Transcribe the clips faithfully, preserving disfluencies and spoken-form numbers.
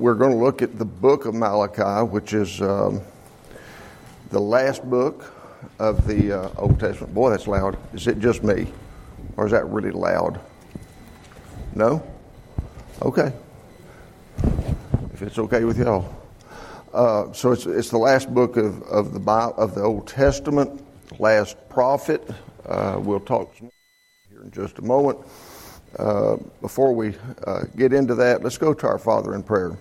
we're going to look at the book of Malachi, which is um, the last book of the uh, Old Testament. Boy, that's loud. Is it just me? Or is that really loud? No? Okay. If it's okay with y'all. Uh, so it's it's the last book of, of the Bible, of the Old Testament, last prophet. Uh, we'll talk here in just a moment. Uh, before we uh, get into that, let's go to our Father in prayer.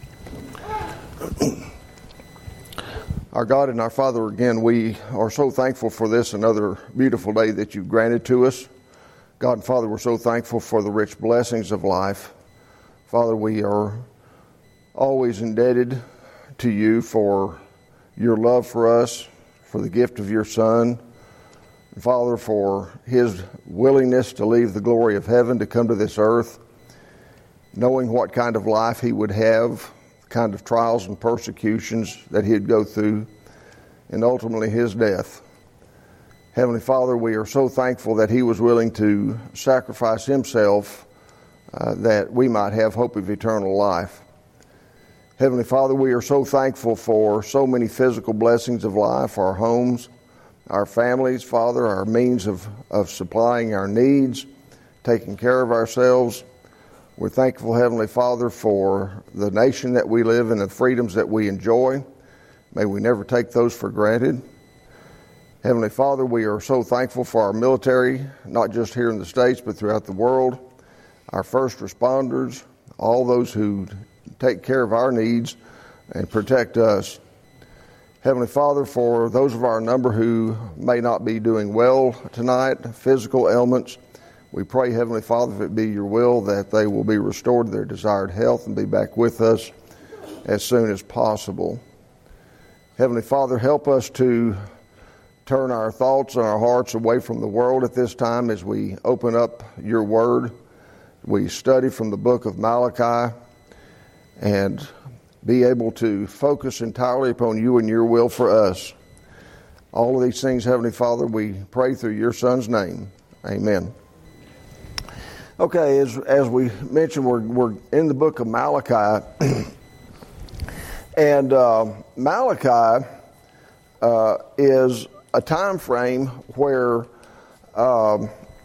Our God and our Father, again, we are so thankful for this another beautiful day that you've granted to us. God and Father, we're so thankful for the rich blessings of life. Father, we are always indebted to you for your love for us, for the gift of your Son, and Father, for his willingness to leave the glory of heaven to come to this earth, knowing what kind of life he would have, the kind of trials and persecutions that he'd go through, and ultimately his death. Heavenly Father, we are so thankful that he was willing to sacrifice himself uh, that we might have hope of eternal life. Heavenly Father, we are so thankful for so many physical blessings of life, our homes, our families, Father, our means of, of supplying our needs, taking care of ourselves. We're thankful, Heavenly Father, for the nation that we live in and the freedoms that we enjoy. May we never take those for granted. Heavenly Father, we are so thankful for our military, not just here in the States, but throughout the world, our first responders, all those who take care of our needs and protect us. Heavenly Father, for those of our number who may not be doing well tonight, physical ailments, we pray, Heavenly Father, if it be your will, that they will be restored to their desired health and be back with us as soon as possible. Heavenly Father, help us to turn our thoughts and our hearts away from the world at this time as we open up your word. We study from the book of Malachi and be able to focus entirely upon you and your will for us. All of these things, Heavenly Father, we pray through your Son's name. Amen. Okay, as as we mentioned, we're we're in the book of Malachi, and uh, Malachi uh, is a time frame where um,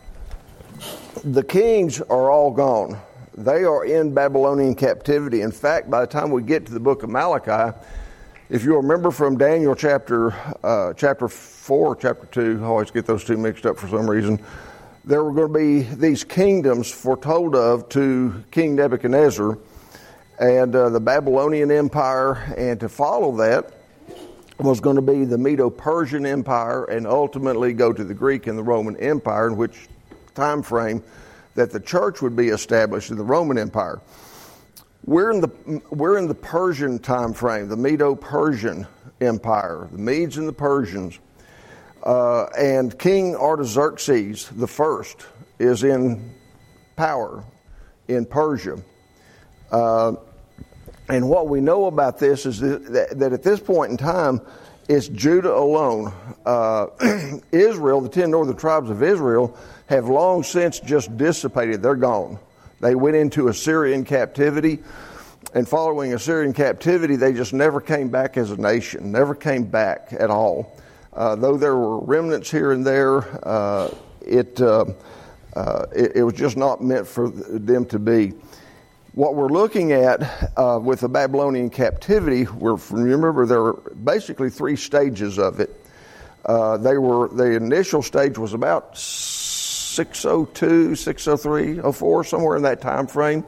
the kings are all gone. They are in Babylonian captivity. In fact, by the time we get to the book of Malachi, if you'll remember from Daniel chapter uh, chapter four, chapter two, I always get those two mixed up for some reason, there were going to be these kingdoms foretold of to King Nebuchadnezzar and uh, the Babylonian Empire, and to follow that was going to be the Medo-Persian Empire and ultimately go to the Greek and the Roman Empire, in which time frame that the church would be established in the Roman Empire. We're in the we're in the Persian time frame, the Medo-Persian Empire, the Medes and the Persians, uh, and King Artaxerxes the First is in power in Persia. Uh, and what we know about this is that, that at this point in time, it's Judah alone. Uh, Israel, the ten northern tribes of Israel, have long since just dissipated. They're gone. They went into Assyrian captivity, and following Assyrian captivity, they just never came back as a nation, never came back at all. Uh, though there were remnants here and there, uh, it, uh, uh, it it was just not meant for them to be. What we're looking at uh, with the Babylonian captivity, we're, remember there were basically three stages of it. Uh, they were the initial stage was about six oh two, six oh three, oh four, somewhere in that time frame.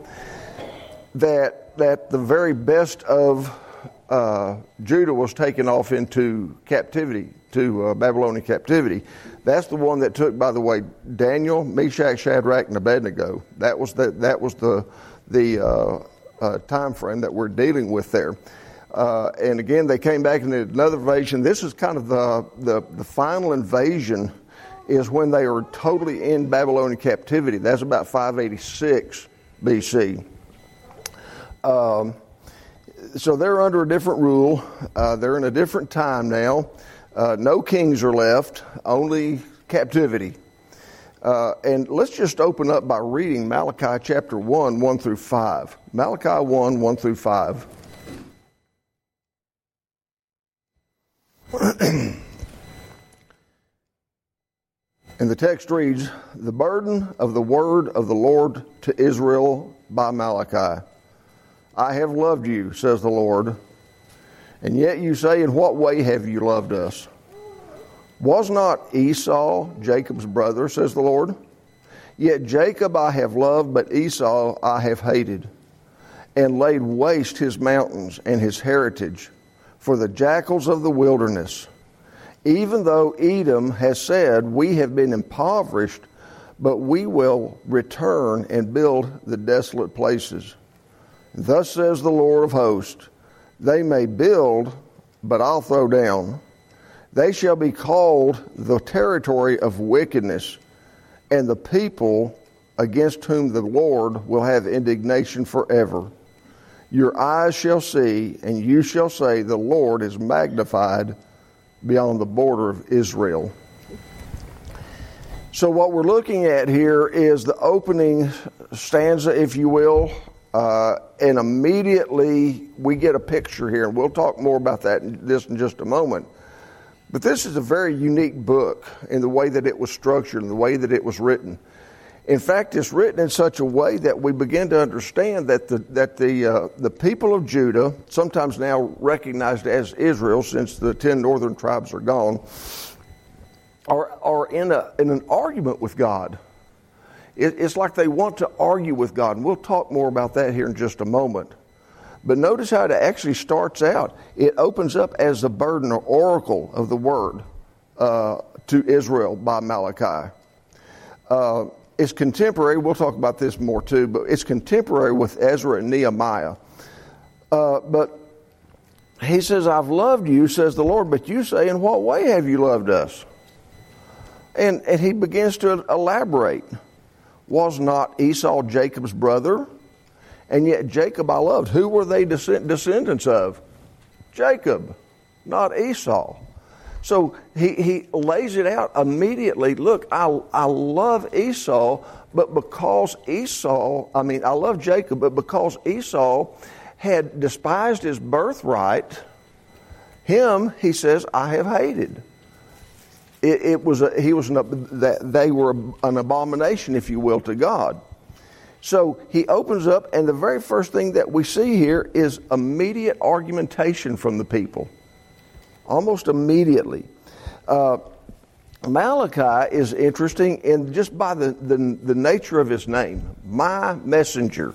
That that the very best of uh, Judah was taken off into captivity, to uh, Babylonian captivity. That's the one that took, by the way, Daniel, Meshach, Shadrach, and Abednego. That was the that was the the uh, uh, time frame that we're dealing with there. Uh, and again, they came back in another invasion. This is kind of the, the, the final invasion is when they were totally in Babylonian captivity. That's about five eighty-six B C. Um, so they're under a different rule. Uh, they're in a different time now. Uh, no kings are left, only captivity. Uh, Uh, and let's just open up by reading Malachi chapter one, one through five. Malachi one, one through five. And the text reads, "The burden of the word of the Lord to Israel by Malachi. I have loved you, says the Lord. And yet you say, in what way have you loved us? Was not Esau Jacob's brother, says the Lord? Yet Jacob I have loved, but Esau I have hated, and laid waste his mountains and his heritage for the jackals of the wilderness. Even though Edom has said, we have been impoverished, but we will return and build the desolate places. Thus says the Lord of hosts, they may build, but I'll throw down. They shall be called the territory of wickedness, and the people against whom the Lord will have indignation forever. Your eyes shall see, and you shall say, the Lord is magnified beyond the border of Israel." So what we're looking at here is the opening stanza, if you will, uh, and immediately we get a picture here, and we'll talk more about that in this in just a moment. But this is a very unique book in the way that it was structured and the way that it was written. In fact, it's written in such a way that we begin to understand that the that the uh, the people of Judah, sometimes now recognized as Israel, since the ten northern tribes are gone, are are in a in an argument with God. It, it's like they want to argue with God, and we'll talk more about that here in just a moment. But notice how it actually starts out. It opens up as the burden or oracle of the word uh, to Israel by Malachi. Uh, It's contemporary, we'll talk about this more too, but it's contemporary with Ezra and Nehemiah. Uh, but he says, I've loved you, says the Lord, but you say, in what way have you loved us? And, and he begins to elaborate. Was not Esau Jacob's brother? And yet Jacob I loved. Who were they descendants of? Jacob, not Esau. So he, he lays it out immediately. Look, I, I love Esau, but because Esau, I mean, I love Jacob, but because Esau had despised his birthright, him, he says, I have hated. It, it was a, he was an, that they were an abomination, if you will, to God. So he opens up, and the very first thing that we see here is immediate argumentation from the people. Almost immediately. Uh, Malachi is interesting in just by the, the, the nature of his name. My messenger.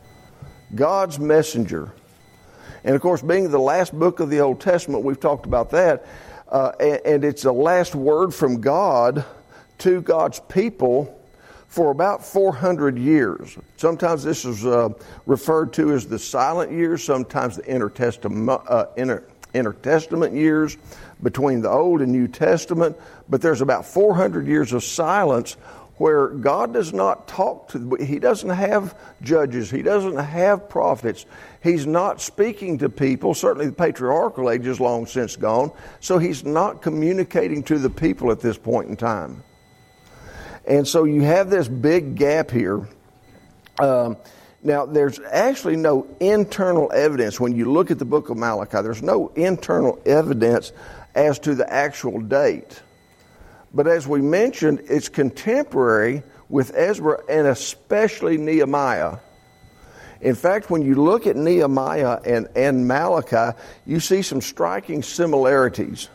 God's messenger. And of course, being the last book of the Old Testament, we've talked about that. Uh, and, and it's the last word from God to God's people for about four hundred years. Sometimes this is uh, referred to as the silent years, sometimes the intertestament, uh, inter intertestament years between the Old and New Testament, but there's about four hundred years of silence where God does not talk to, he doesn't have judges, he doesn't have prophets, he's not speaking to people. Certainly the patriarchal age is long since gone, so he's not communicating to the people at this point in time. And so you have this big gap here. Um, Now, there's actually no internal evidence. When you look at the book of Malachi, there's no internal evidence as to the actual date. But as we mentioned, it's contemporary with Ezra and especially Nehemiah. In fact, when you look at Nehemiah and, and Malachi, you see some striking similarities.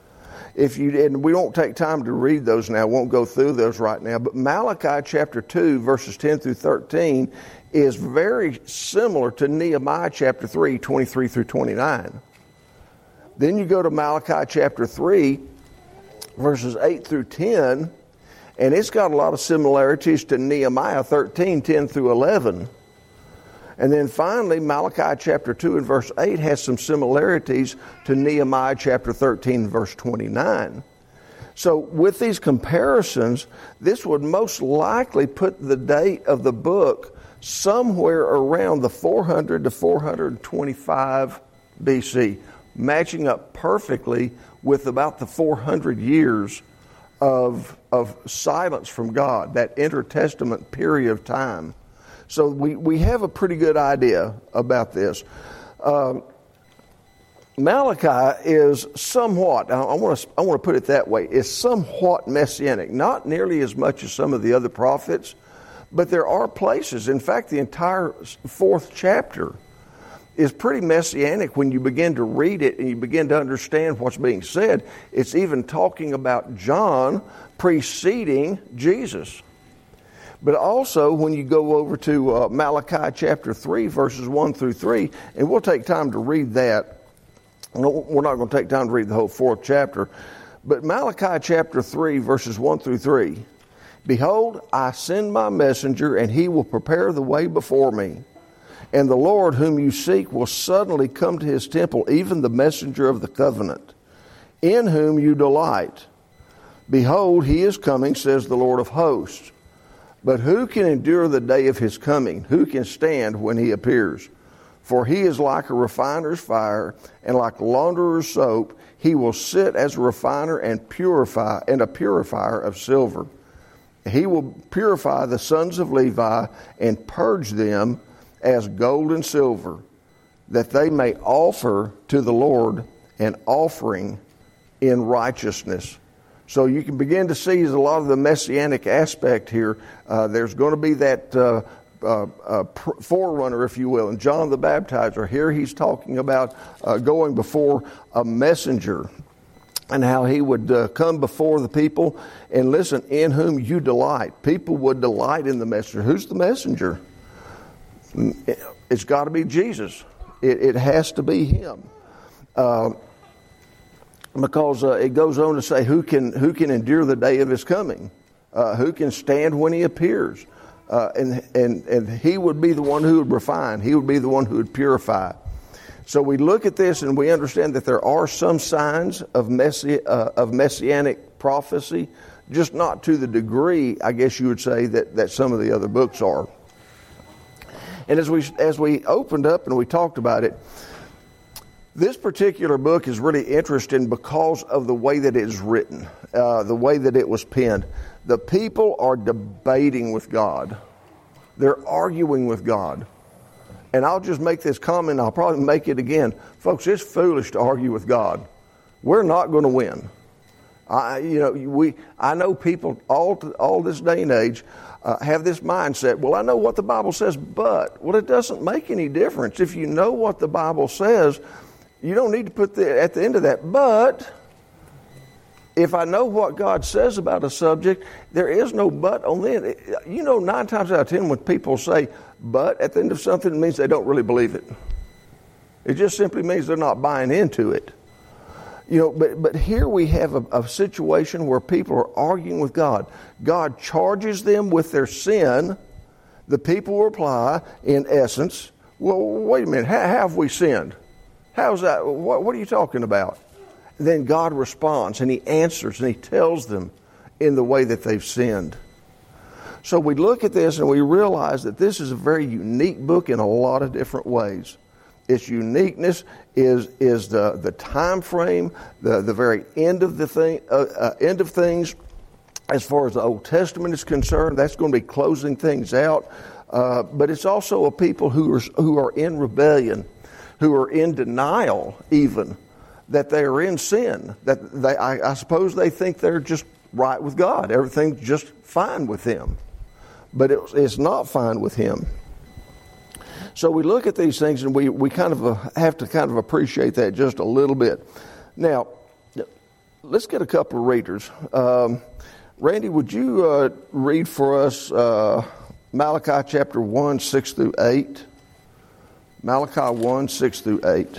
If you and we won't take time to read those now, won't go through those right now, but Malachi chapter two, verses ten through thirteen, is very similar to Nehemiah chapter three, twenty-three through twenty-nine. Then you go to Malachi chapter three, verses eight through ten, and it's got a lot of similarities to Nehemiah thirteen, ten through eleven. And then finally, Malachi chapter two and verse eight has some similarities to Nehemiah chapter thirteen, verse twenty-nine. So with these comparisons, this would most likely put the date of the book somewhere around the four hundred to four twenty-five B C, matching up perfectly with about the four hundred years of, of silence from God, that intertestament period of time. So we, we have a pretty good idea about this. Uh, Malachi is somewhat, I want to I want to put it that way, is somewhat messianic, not nearly as much as some of the other prophets, but there are places. In fact, the entire fourth chapter is pretty messianic when you begin to read it and you begin to understand what's being said. It's even talking about John preceding Jesus. But also when you go over to uh, Malachi chapter three, verses one through three, and we'll take time to read that. We're not going to take time to read the whole fourth chapter. But Malachi chapter three, verses one through three. Behold, I send my messenger, and he will prepare the way before me. And the Lord whom you seek will suddenly come to his temple, even the messenger of the covenant, in whom you delight. Behold, he is coming, says the Lord of hosts. But who can endure the day of his coming? Who can stand when he appears? For he is like a refiner's fire, and like launderer's soap. He will sit as a refiner and purify, and a purifier of silver. He will purify the sons of Levi and purge them as gold and silver, that they may offer to the Lord an offering in righteousness. So you can begin to see a lot of the messianic aspect here. Uh, there's going to be that uh, uh, uh, forerunner, if you will, and John the Baptizer. Here he's talking about uh, going before a messenger and how he would uh, come before the people. And listen, in whom you delight. People would delight in the messenger. Who's the messenger? It's got to be Jesus. It, it has to be him. Uh, because uh, it goes on to say, who can who can endure the day of his coming? Uh, who can stand when he appears? Uh, and, and, and he would be the one who would refine. He would be the one who would purify. So we look at this and we understand that there are some signs of, messi- uh, of messianic prophecy, just not to the degree, I guess you would say, that, that some of the other books are. And as we as we opened up and we talked about it, this particular book is really interesting because of the way that it is written, uh, the way that it was penned. The people are debating with God. They're arguing with God. And I'll just make this comment, I'll probably make it again. Folks, it's foolish to argue with God. We're not going to win. I, you know, we. I know people all all this day and age uh, have this mindset. Well, I know what the Bible says, but well, it doesn't make any difference. If you know what the Bible says, you don't need to put the at the end of that. But if I know what God says about a subject, there is no but on it. You know, nine times out of ten, when people say but at the end of something, it means they don't really believe it. It just simply means they're not buying into it. You know, but but here we have a, a situation where people are arguing with God. God charges them with their sin. The people reply, in essence, well, wait a minute, how, how have we sinned? How's that? What, what are you talking about? Then God responds and he answers and he tells them in the way that they've sinned. So we look at this and we realize that this is a very unique book in a lot of different ways. Its uniqueness is is the, the time frame, the, the very end of the thing, uh, uh, end of things. As far as the Old Testament is concerned, that's going to be closing things out. Uh, but it's also a people who are who are in rebellion, who are in denial, even that they are in sin. That they, I, I suppose, they think they're just right with God. Everything's just fine with them, but it, it's not fine with Him. So we look at these things and we, we kind of uh, have to kind of appreciate that just a little bit. Now, let's get a couple of readers. Um, Randy, would you uh, read for us uh, Malachi chapter one, six through eight? Malachi one, six through eight.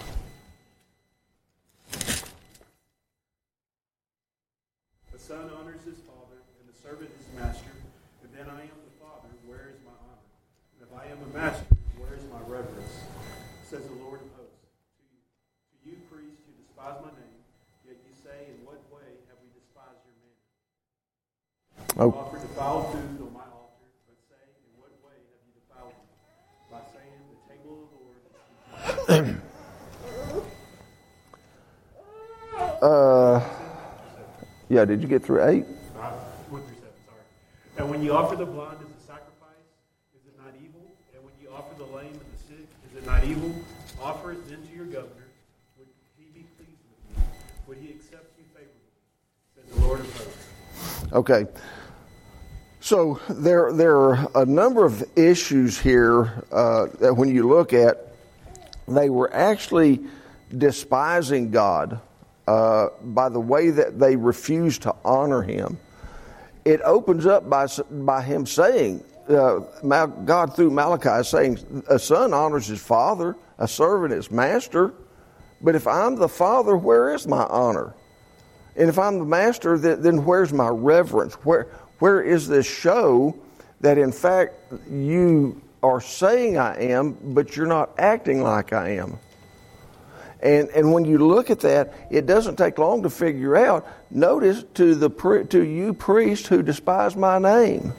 The son honors his father, and the servant his master. If then I am the father, where is my honor? And if I am a master, where is my reverence? Says the Lord of hosts. To you, to you priests, who despise my name, yet you say, in what way have we despised your name? You Oh. offer defiled food on my altar, but say, in what way have you defiled me? By saying, the table of the Lord is Uh, Yeah, did you get through eight? I went through seven, sorry. And when you offer the blind as a sacrifice, is it not evil? And when you offer the lame and the sick, is it not evil? Offer it then to your governor. Would he be pleased with you? Would he accept you favorably? Says the Lord of hosts. Okay. So there, there are a number of issues here uh, that when you look at, they were actually despising God uh, by the way that they refused to honor Him. It opens up by by Him saying, uh, God through Malachi saying, a son honors his father, a servant his master. But if I'm the father, where is my honor? And if I'm the master, then, then where's my reverence? Where Where is this show that in fact you are saying I am, but you're not acting like I am? And and when you look at that, it doesn't take long to figure out. Notice to the to you priests who despise my name.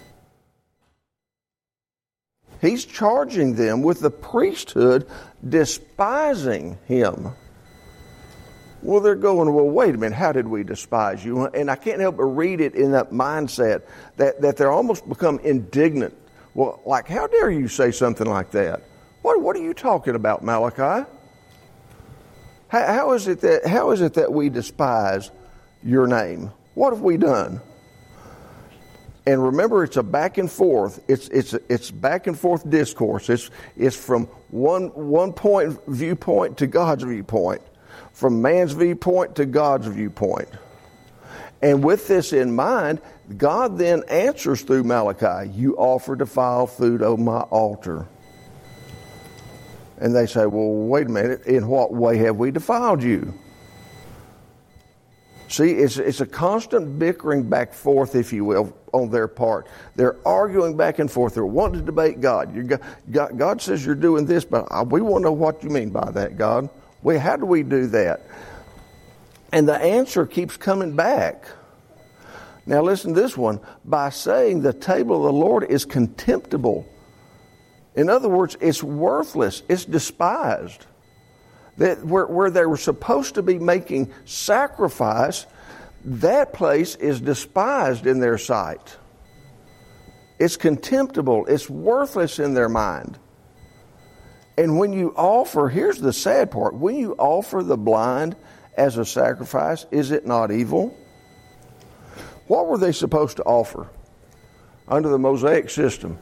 He's charging them with the priesthood despising Him. Well, they're going, well, wait a minute, how did we despise you? And I can't help but read it in that mindset that, that they're almost become indignant. Well, like, how dare you say something like that? What, what are you talking about, Malachi? How, how is it that how is it that we despise your name? What have we done? And remember, it's a back and forth. It's it's it's back and forth discourse. It's it's from one one point viewpoint to God's viewpoint. From man's viewpoint to God's viewpoint. And with this in mind, God then answers through Malachi, you offer defiled food on my altar. And they say, well, wait a minute, in what way have we defiled you? See, it's, it's a constant bickering back and forth, if you will, on their part. They're arguing back and forth. They're wanting to debate God. You're, God, God says you're doing this, but we want to know what you mean by that, God. Well, how do we do that? And the answer keeps coming back. Now listen to this one. By saying the table of the Lord is contemptible. In other words, it's worthless. It's despised. That where, where they were supposed to be making sacrifice, that place is despised in their sight. It's contemptible. It's worthless in their mind. And when you offer, here's the sad part, when you offer the blind as a sacrifice, is it not evil? What were they supposed to offer under the Mosaic system?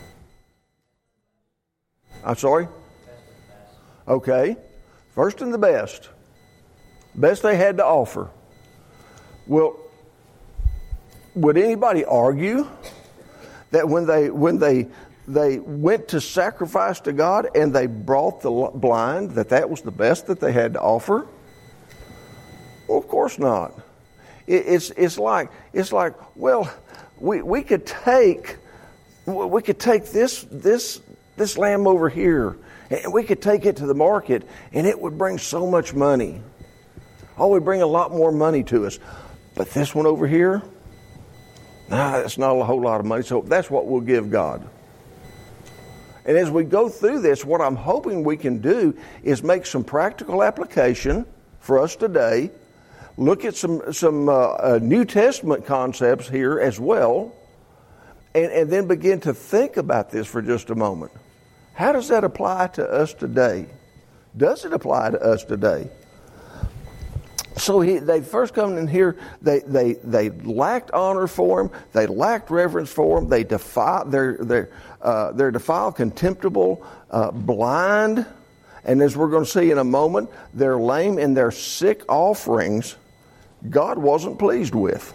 I'm sorry? Okay. First and the best. Best they had to offer. Well, would anybody argue that when they when they they went to sacrifice to God and they brought the blind, that that was the best that they had to offer? Well, of course not. It, it's it's like it's like well, we we could take we could take this this this lamb over here, and we could take it to the market, and it would bring so much money. Oh, it would bring a lot more money to us. But this one over here, nah, that's not a whole lot of money. So that's what we'll give God. And as we go through this, what I'm hoping we can do is make some practical application for us today. Look at some some uh, uh, New Testament concepts here as well, and, and then begin to think about this for just a moment. How does that apply to us today? Does it apply to us today? So he, they first come in here, they, they, they lacked honor for him, they lacked reverence for him, they defiled, they're, they're, uh, they're defiled, contemptible, uh, blind, and as we're going to see in a moment, they're lame and their sick offerings, God wasn't pleased with.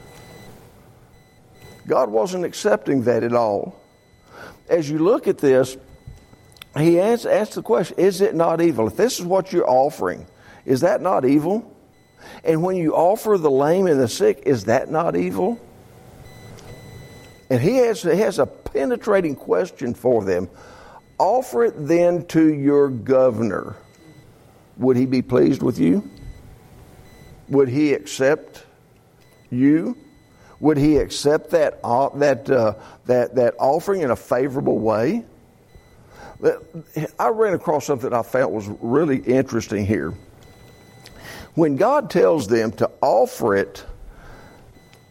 God wasn't accepting that at all. As you look at this, he asks, asks the question, is it not evil? If this is what you're offering, is that not evil? And when you offer the lame and the sick, is that not evil? And he has, he has a penetrating question for them. Offer it then to your governor. Would he be pleased with you? Would he accept you? Would he accept that uh, that uh, that that offering in a favorable way? I ran across something I felt was really interesting here. When God tells them to offer it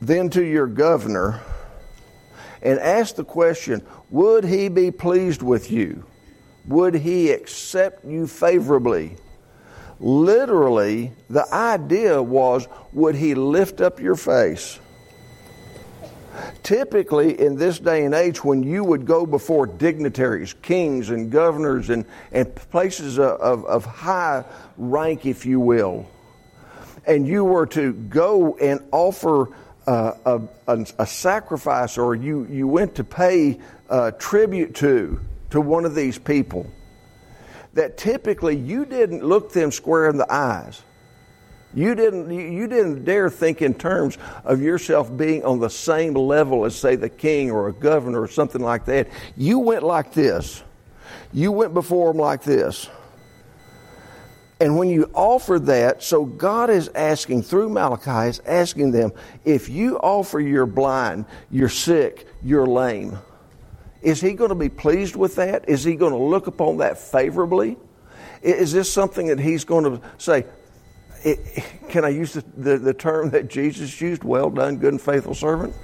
then to your governor and ask the question, would he be pleased with you? Would he accept you favorably? Literally, the idea was, would he lift up your face? Typically, in this day and age, when you would go before dignitaries, kings and governors and, and places of, of, of high rank, if you will, and you were to go and offer uh, a, a, a sacrifice, or you, you went to pay uh, tribute to, to one of these people, that typically you didn't look them square in the eyes. You didn't, you didn't dare think in terms of yourself being on the same level as, say, the king or a governor or something like that. You went like this. You went before them like this. And when you offered that, so God is asking, through Malachi, is asking them, if you offer your blind, your sick, your lame, is he going to be pleased with that? Is he going to look upon that favorably? Is this something that he's going to say, it, can I use the, the, the term that Jesus used, well done, good and faithful servant?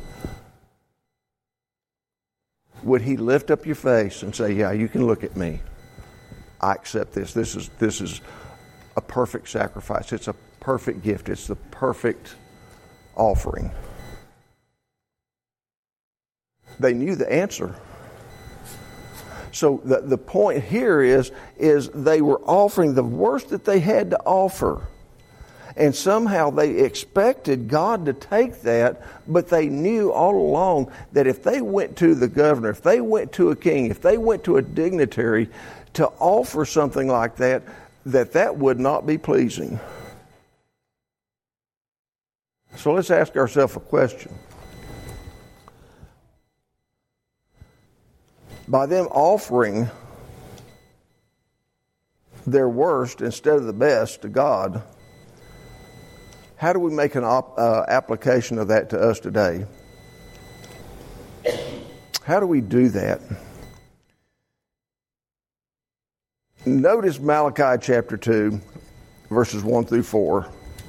Would he lift up your face and say, yeah, you can look at me. I accept this. This is, this is a perfect sacrifice. It's a perfect gift. It's the perfect offering. They knew the answer. So the, the point here is, is they were offering the worst that they had to offer. And somehow they expected God to take that, but they knew all along that if they went to the governor, if they went to a king, if they went to a dignitary to offer something like that, that that would not be pleasing. So let's ask ourselves a question. By them offering their worst instead of the best to God, how do we make an op, uh, application of that to us today? How do we do that? Notice Malachi chapter two, verses one through four.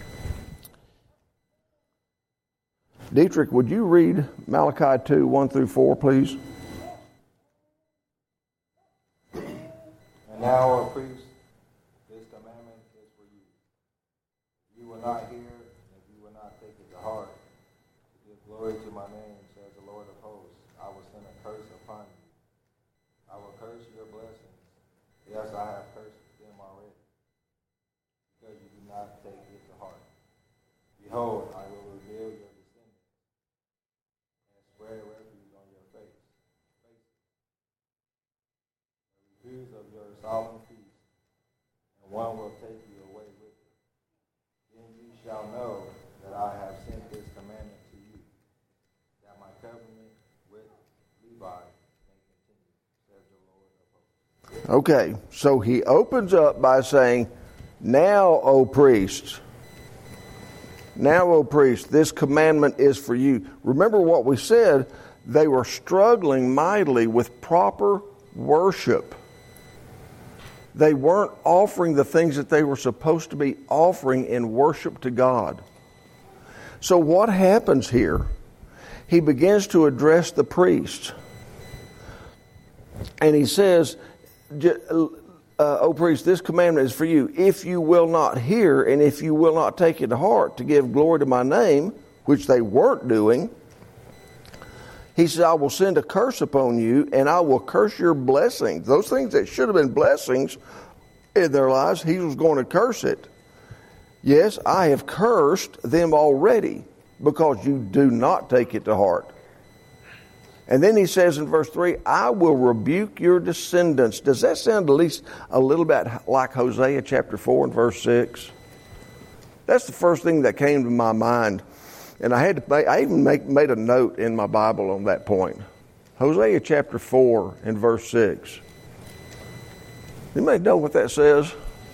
Dietrich, would you read Malachi two, one through four, please? And now, O priest, this commandment is for you. You will not hear, and you will not take it to heart. To give glory to my name, says the Lord of hosts, I will send a curse upon you. I will curse your blessings. Yes, I have cursed them already, because you do not take it to heart. Behold, I will reveal your descendants and spread refuge on your face. The reviews of your solemn feast, and one will take you away with it. Then you shall know that I have sent this commandment to you, that my covenant with Levi may continue, says the Lord of hosts. Okay, so he opens up by saying, now, O priests, now, O priests, this commandment is for you. Remember what we said, they were struggling mightily with proper worship. They weren't offering the things that they were supposed to be offering in worship to God. So what happens here? He begins to address the priests. And he says, uh, O priest, this commandment is for you. If you will not hear, and if you will not take it to heart to give glory to my name, which they weren't doing, he said, I will send a curse upon you, and I will curse your blessings. Those things that should have been blessings in their lives, he was going to curse it. Yes, I have cursed them already, because you do not take it to heart. And then he says in verse three, I will rebuke your descendants. Does that sound at least a little bit like Hosea chapter four and verse six? That's the first thing that came to my mind. And I had to make, I even make, made a note in my Bible on that point. Hosea chapter four and verse six. Anybody know what that says?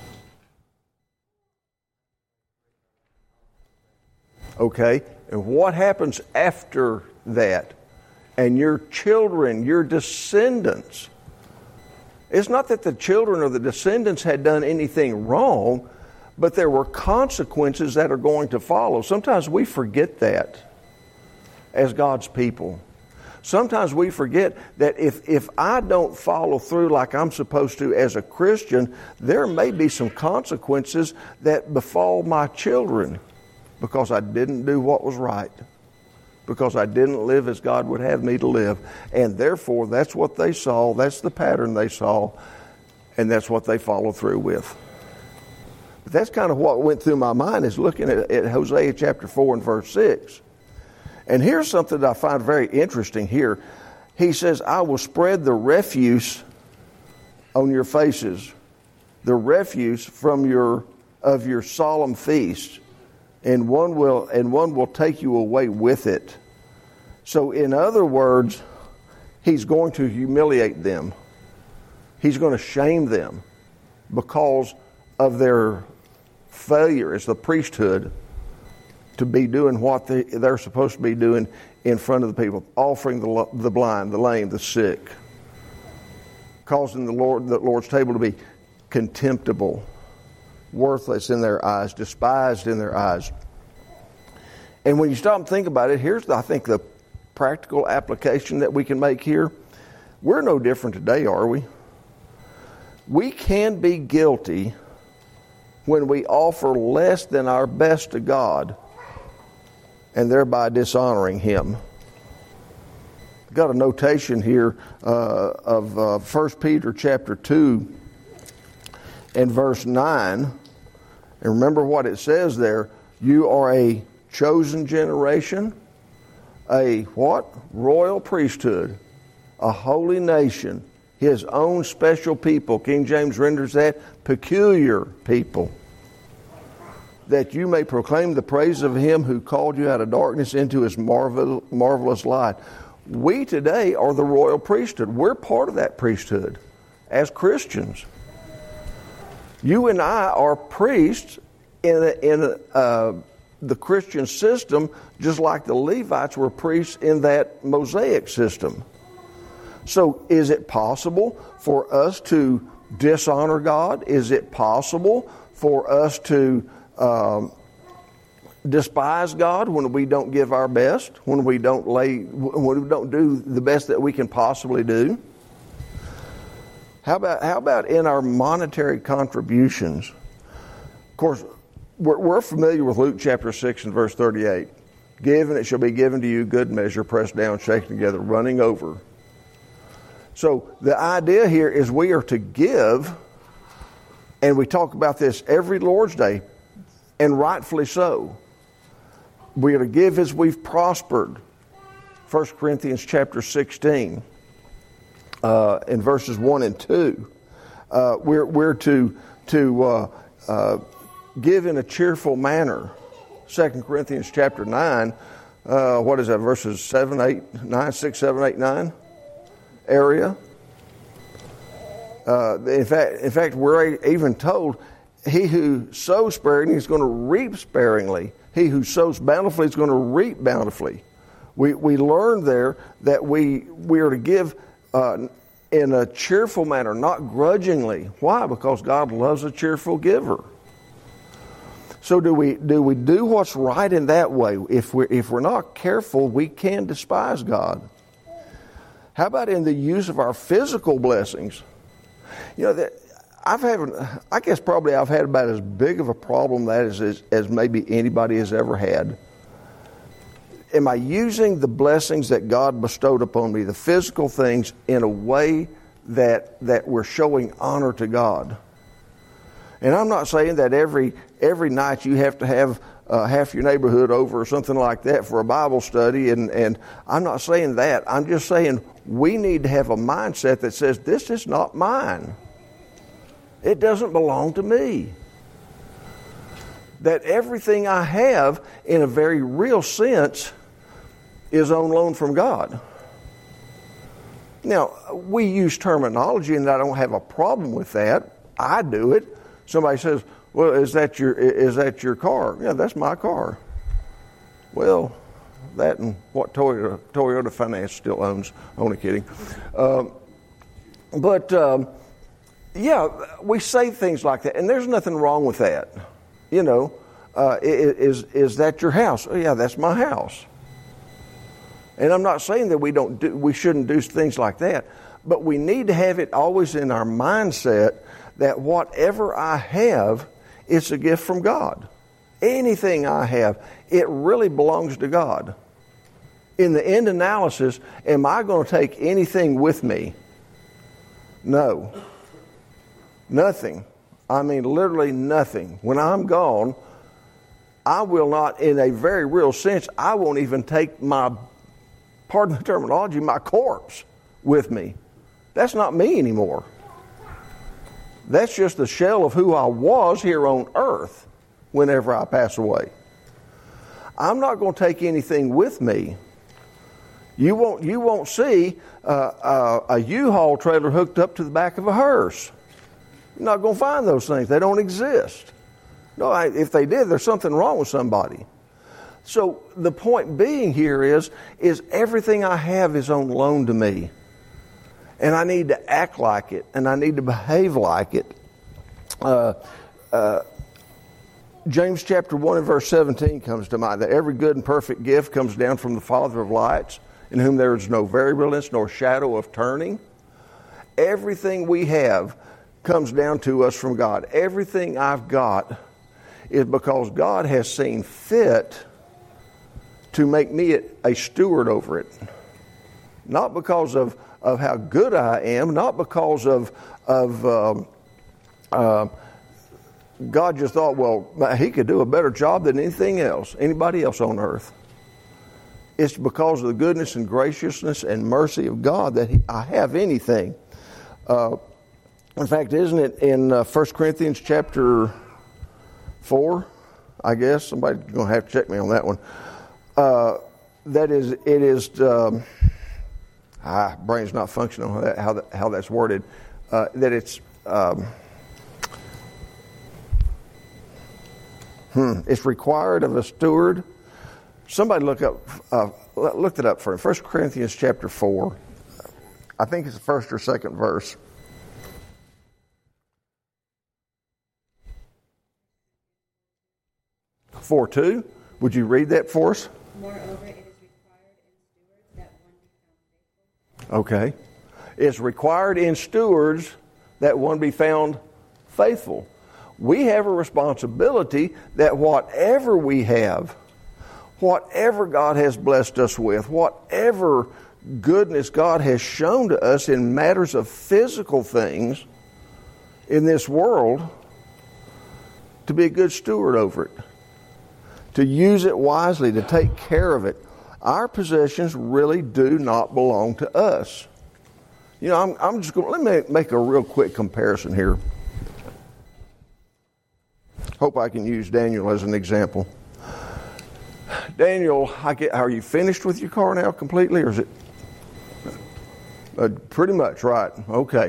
Okay, and what happens after that? And your children, your descendants. It's not that the children or the descendants had done anything wrong, but there were consequences that are going to follow. Sometimes we forget that. as God's people. Sometimes we forget that if, if I don't follow through like I'm supposed to as a Christian, there may be some consequences that befall my children because I didn't do what was right, because I didn't live as God would have me to live. And therefore, that's what they saw, that's the pattern they saw, and that's what they followed through with. But that's kind of what went through my mind is looking at, at Hosea chapter four and verse six. And here's something that I find very interesting here. He says, I will spread the refuse on your faces, the refuse from your of your solemn feast, and one will and one will take you away with it. So in other words, he's going to humiliate them. He's going to shame them because of their failure as the priesthood to be doing what they, they're supposed to be doing in front of the people, offering the, the blind, the lame, the sick, causing the Lord, the Lord's table to be contemptible, worthless in their eyes, despised in their eyes. And when you stop and think about it, here's, I think, the practical application that we can make here. We're no different today, are we? We can be guilty when we offer less than our best to God and thereby dishonoring Him. Got a notation here uh, of uh, First Peter chapter two and verse nine. And remember what it says there. You are a chosen generation, a what? Royal priesthood, a holy nation, His own special people. King James renders that peculiar people, that you may proclaim the praise of Him who called you out of darkness into His marvel, marvelous light. We today are the royal priesthood. We're part of that priesthood as Christians. You and I are priests in, a, in a, uh, the Christian system, just like the Levites were priests in that Mosaic system. So is it possible for us to dishonor God? Is it possible for us to Um, despise God when we don't give our best, when we don't lay, when we don't do the best that we can possibly do? How about how about in our monetary contributions? Of course, we're, we're familiar with Luke chapter six and verse thirty-eight. Give and it shall be given to you, good measure, pressed down, shaken together, running over. So the idea here is we are to give, and we talk about this every Lord's Day. And rightfully so. We are to give as we've prospered. First Corinthians chapter sixteen, uh, in verses one and two. Uh, we're, we're to, to uh, uh, give in a cheerful manner. Second Corinthians chapter nine, uh, what is that, verses seven, eight, nine, six, seven, eight, nine area. Uh, in fact, in fact, we're even told, he who sows sparingly is going to reap sparingly. He who sows bountifully is going to reap bountifully. We we learn there that we we are to give uh, in a cheerful manner, not grudgingly. Why? Because God loves a cheerful giver. So do we do we do what's right in that way? If we're if we're not careful, we can despise God. How about in the use of our physical blessings? You know that. I've had, I guess probably I've had about as big of a problem that is as, as maybe anybody has ever had. Am I using the blessings that God bestowed upon me, the physical things, in a way that that we're showing honor to God? And I'm not saying that every every night you have to have uh, half your neighborhood over or something like that for a Bible study, and, and I'm not saying that. I'm just saying we need to have a mindset that says, this is not mine. It doesn't belong to me. That everything I have, in a very real sense, is on loan from God. Now, we use terminology, and I don't have a problem with that. I do it. Somebody says, well, is that your is that your car? Yeah, that's my car. Well, that and what Toyota, Toyota Finance still owns. Only kidding. Um, but... Um, Yeah, we say things like that, and there's nothing wrong with that. You know, uh, is is that your house? Oh, yeah, that's my house. And I'm not saying that we don't do, we shouldn't do things like that, but we need to have it always in our mindset that whatever I have, it's a gift from God. Anything I have, it really belongs to God. In the end analysis, am I going to take anything with me? No. Nothing. I mean, literally nothing. When I'm gone, I will not, in a very real sense, I won't even take my, pardon the terminology, my corpse with me. That's not me anymore. That's just the shell of who I was here on earth whenever I pass away. I'm not going to take anything with me. You won't, you won't see uh, uh, a U-Haul trailer hooked up to the back of a hearse. You're not going to find those things. They don't exist. No, I, if they did, there's something wrong with somebody. So the point being here is, is everything I have is on loan to me. And I need to act like it, and I need to behave like it. Uh, uh, James chapter one and verse seventeen comes to mind, that every good and perfect gift comes down from the Father of lights, in whom there is no variableness nor shadow of turning. Everything we have comes down to us from God. Everything I've got is because God has seen fit to make me a steward over it. Not because of, of how good I am, not because of, of um, uh, God just thought, well, he could do a better job than anything else, anybody else on earth. It's because of the goodness and graciousness and mercy of God that he, I have anything. Uh, in fact, isn't it in uh, First Corinthians chapter four, I guess? Somebody's going to have to check me on that one. Uh, that is, it is, um, ah, brain's not functioning on that, how, that, how that's worded, uh, that it's, um, hmm, it's required of a steward. Somebody look up, uh, looked it up for me. First Corinthians chapter four. I think it's the first or second verse. four two. Would you read that for us? Moreover, it is required in stewards that one be found faithful. Okay. It's required in stewards that one be found faithful. We have a responsibility that whatever we have, whatever God has blessed us with, whatever goodness God has shown to us in matters of physical things in this world, to be a good steward over it, to use it wisely, to take care of it. Our possessions really do not belong to us. You know, I'm, I'm just going to, let me make a real quick comparison here. Hope I can use Daniel as an example. Daniel, I get, are you finished with your car now completely, or is it? Uh, pretty much, right. Okay.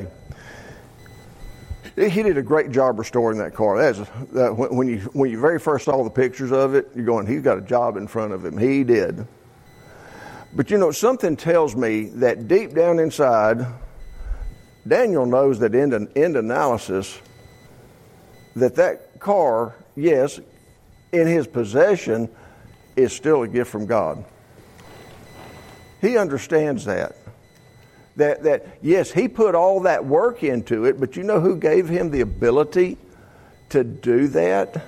He did a great job restoring that car. That's, uh, when you when you very first saw the pictures of it, you're going, he's got a job in front of him. He did. But you know, something tells me that deep down inside, Daniel knows that in end analysis, that that car, yes, in his possession, is still a gift from God. He understands that. That, that, yes, he put all that work into it, but you know who gave him the ability to do that?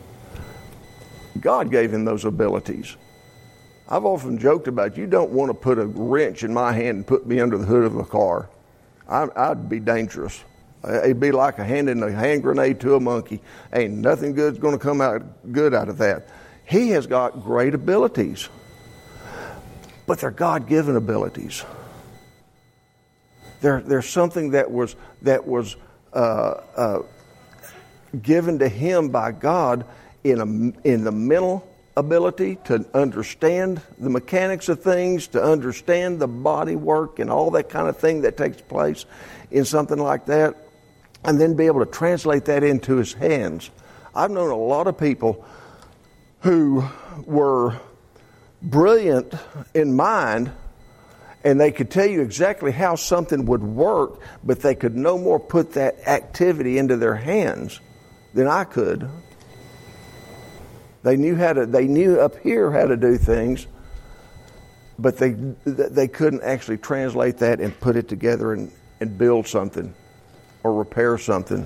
God gave him those abilities. I've often joked about, you don't want to put a wrench in my hand and put me under the hood of a car. I, I'd be dangerous. It'd be like a handing a hand grenade to a monkey. Ain't nothing good's going to come out good out of that. He has got great abilities, but they're God-given abilities. There, there's something that was that was uh, uh, given to him by God in a, in the mental ability to understand the mechanics of things, to understand the body work and all that kind of thing that takes place in something like that, and then be able to translate that into his hands. I've known a lot of people who were brilliant in mind, and they could tell you exactly how something would work, but they could no more put that activity into their hands than I could. They knew how to, they knew up here how to do things, but they they couldn't actually translate that and put it together and, and build something or repair something.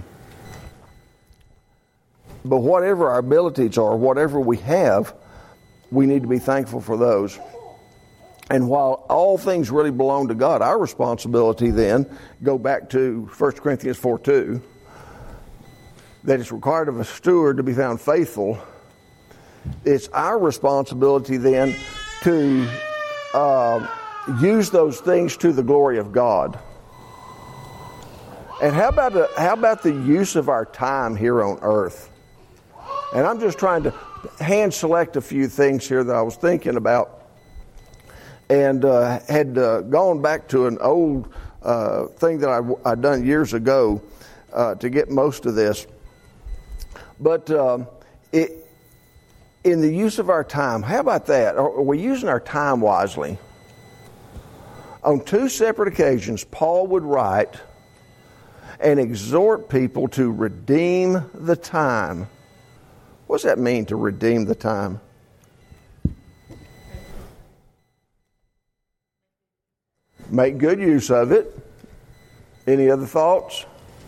But whatever our abilities are, whatever we have, we need to be thankful for those. And while all things really belong to God, our responsibility then, go back to First Corinthians four two, that it's required of a steward to be found faithful. It's our responsibility then to uh, use those things to the glory of God. And how about the, how about the use of our time here on earth? And I'm just trying to hand select a few things here that I was thinking about, and uh, had uh, gone back to an old uh, thing that I, I'd done years ago uh, to get most of this. But um, it, in the use of our time, how about that? Are we using our time wisely? On two separate occasions, Paul would write and exhort people to redeem the time. What does that mean, to redeem the time? Make good use of it. Any other thoughts?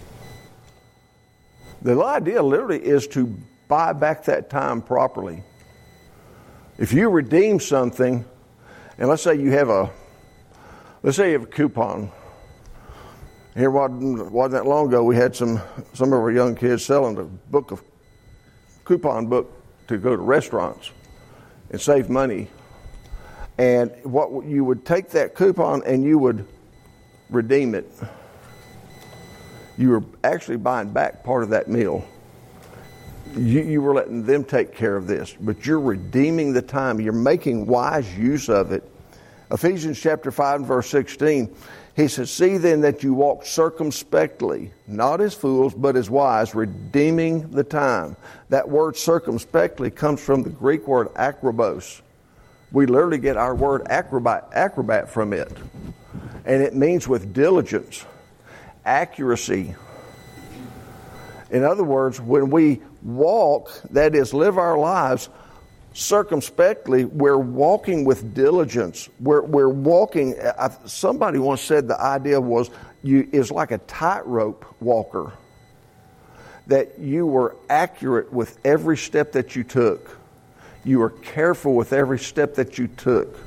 The idea literally is to buy back that time properly. If you redeem something, and let's say you have a, let's say you have a coupon. Here wasn't, wasn't that long ago, we had some some of our young kids selling a book of coupon book to go to restaurants and save money. And what you would take that coupon and you would redeem it. You were actually buying back part of that meal. You, you were letting them take care of this, but you're redeeming the time. You're making wise use of it. Ephesians chapter five and verse sixteen, he says, "See then that you walk circumspectly, not as fools, but as wise, redeeming the time." That word circumspectly comes from the Greek word akrobos. We literally get our word acrobat, acrobat from it. And it means with diligence, accuracy. In other words, when we walk, that is, live our lives circumspectly, we're walking with diligence. We're, we're walking, somebody once said the idea was, you is like a tightrope walker. That you were accurate with every step that you took. You were careful with every step that you took.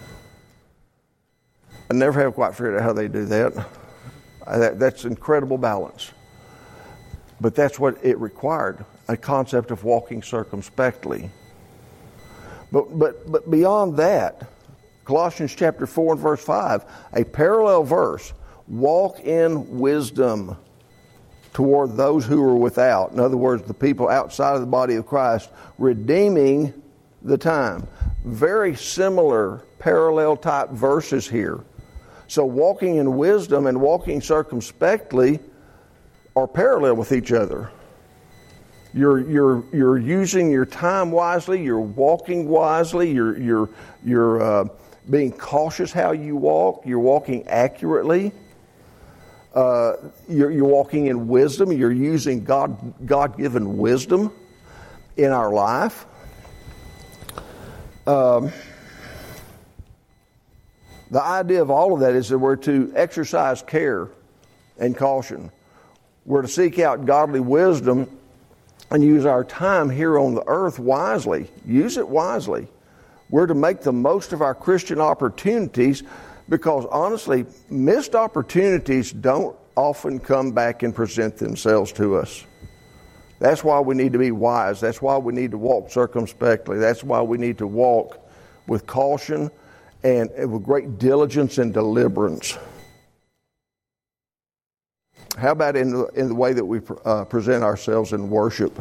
I never have quite figured out how they do that. that that's incredible balance. But that's what it required, a concept of walking circumspectly. But but but beyond that, Colossians chapter four and verse five, a parallel verse, walk in wisdom toward those who are without. In other words, the people outside of the body of Christ, redeeming the time. Very similar parallel type verses here. So walking in wisdom and walking circumspectly are parallel with each other. You're you're you're using your time wisely. You're walking wisely. You're you're you're uh, being cautious how you walk. You're walking accurately. Uh, you're, you're walking in wisdom. You're using God God-given wisdom in our life. Um, the idea of all of that is that we're to exercise care and caution. We're to seek out godly wisdom and use our time here on the earth wisely. Use it wisely. We're to make the most of our Christian opportunities, because honestly, missed opportunities don't often come back and present themselves to us. That's why we need to be wise. That's why we need to walk circumspectly. That's why we need to walk with caution and with great diligence and deliberance. How about in the, in the way that we uh, present ourselves in worship?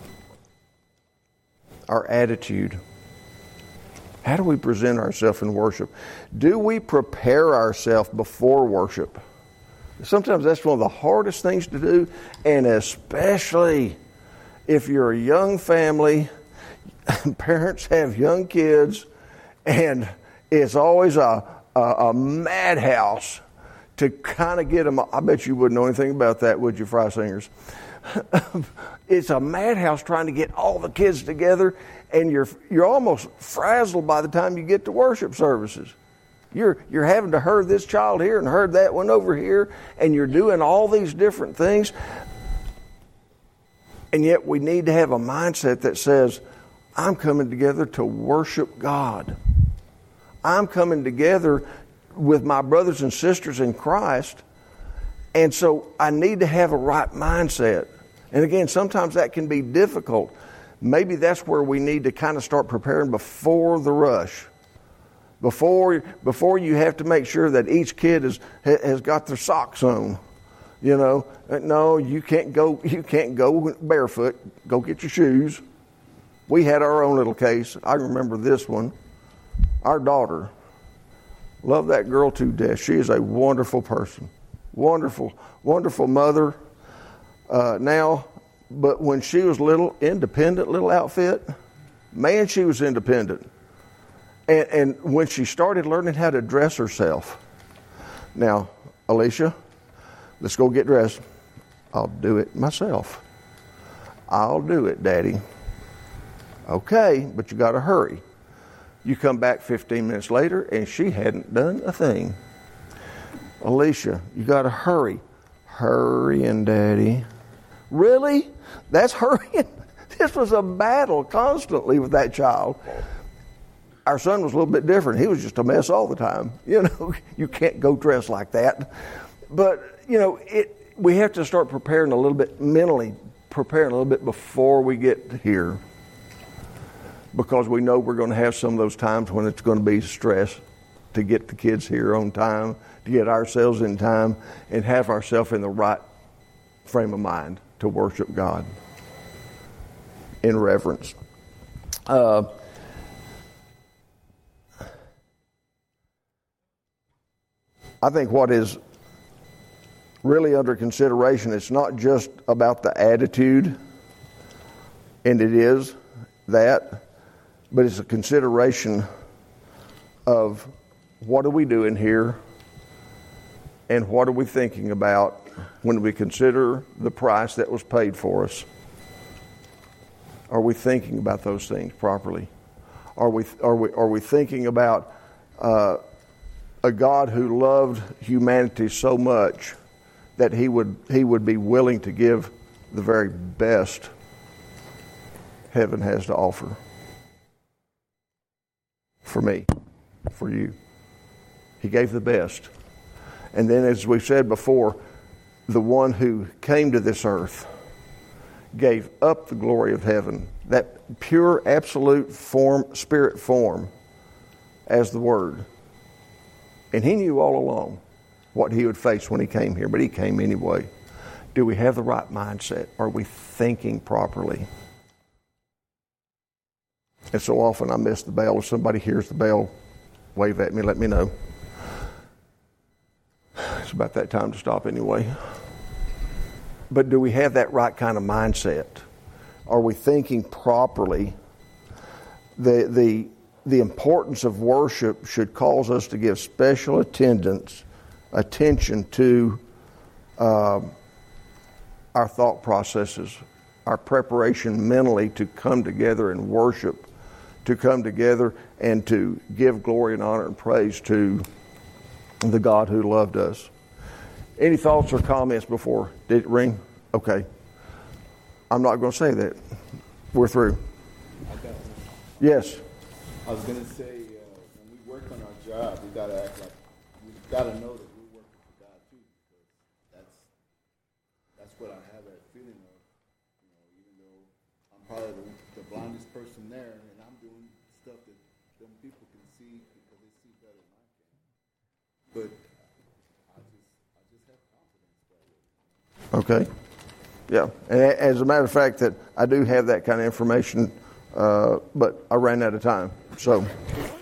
Our attitude. How do we present ourselves in worship? Do we prepare ourselves before worship? Sometimes that's one of the hardest things to do, and especially if you're a young family, parents have young kids, and it's always a, a, a madhouse to kind of get them. I bet you wouldn't know anything about that, would you, Fry Singers? It's a madhouse trying to get all the kids together, and you're you're almost frazzled by the time you get to worship services. You're you're having to herd this child here and herd that one over here, and you're doing all these different things. And yet we need to have a mindset that says, I'm coming together to worship God. I'm coming together with my brothers and sisters in Christ. And so I need to have a right mindset. And again, sometimes that can be difficult. Maybe that's where we need to kind of start preparing before the rush. Before, before you have to make sure that each kid is, has got their socks on. You know, no, you can't go, you can't go barefoot. Go get your shoes. We had our own little case. I remember this one. Our daughter, love that girl to death. She is a wonderful person. Wonderful, wonderful mother uh, now. But when she was little, independent little outfit, man, she was independent. And, and when she started learning how to dress herself, now, Alicia, let's go get dressed. I'll do it myself. I'll do it, Daddy. Okay, but you got to hurry. You come back fifteen minutes later, and she hadn't done a thing. Alicia, you got to hurry. Hurrying, Daddy. Really? That's hurrying? This was a battle constantly with that child. Our son was a little bit different. He was just a mess all the time. You know, you can't go dressed like that. But, you know, it, we have to start preparing a little bit, mentally preparing a little bit before we get here. Because we know we're going to have some of those times when it's going to be stress to get the kids here on time, to get ourselves in time, and have ourselves in the right frame of mind to worship God in reverence. Uh, I think what is really under consideration, it's not just about the attitude, and it is that, but it's a consideration of what are we doing here and what are we thinking about when we consider the price that was paid for us. Are we thinking about those things properly? Are we are we are we thinking about uh, a God who loved humanity so much that he would he would be willing to give the very best heaven has to offer for me, for you? He gave the best. And then, as we've said before, the one who came to this earth gave up the glory of heaven, that pure, absolute form, spirit form, as the Word. And he knew all along what he would face when he came here, but he came anyway. Do we have the right mindset? Are we thinking properly? And so often I miss the bell. If somebody hears the bell, wave at me, let me know. It's about that time to stop anyway. But do we have that right kind of mindset? Are we thinking properly? The the the importance of worship should cause us to give special attendance, attention to uh, our thought processes, our preparation mentally to come together and worship, to come together and to give glory and honor and praise to the God who loved us. Any thoughts or comments before? Did it ring? Okay. I'm not going to say that. We're through. I got one. Yes. I was going to say, uh, when we work on our job, we got to act like, we got to know that we're working for God too, because that's that's what I have that feeling of. You know, even though I'm probably the, the blindest person there, and I'm doing stuff that them people can see because they see better than I can. But I just, I just have confidence that way. Okay. Yeah. And as a matter of fact, that I do have that kind of information, uh, but I ran out of time. So